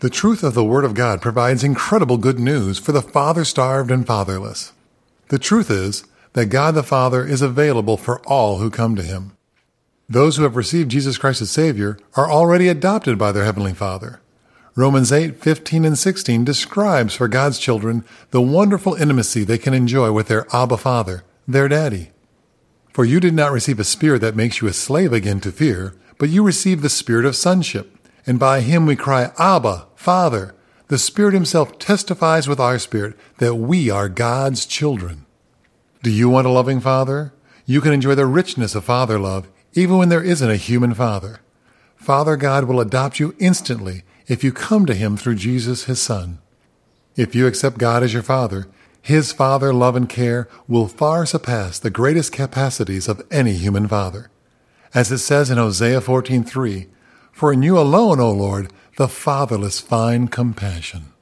The truth of the Word of God provides incredible good news for the father-starved and fatherless. The truth is that God the Father is available for all who come to Him. Those who have received Jesus Christ as Savior are already adopted by their Heavenly Father. Romans 8:15 and 16 describes for God's children the wonderful intimacy they can enjoy with their Abba Father, their Daddy. For you did not receive a spirit that makes you a slave again to fear, but you received the spirit of sonship. And by Him we cry, Abba, Father. The Spirit Himself testifies with our spirit that we are God's children. Do you want a loving Father? You can enjoy the richness of Father love even when there isn't a human Father. Father God will adopt you instantly if you come to Him through Jesus, His Son. If you accept God as your Father, His Father love and care will far surpass the greatest capacities of any human father. As it says in Hosea 14:3, For in you alone, O Lord, the fatherless find compassion.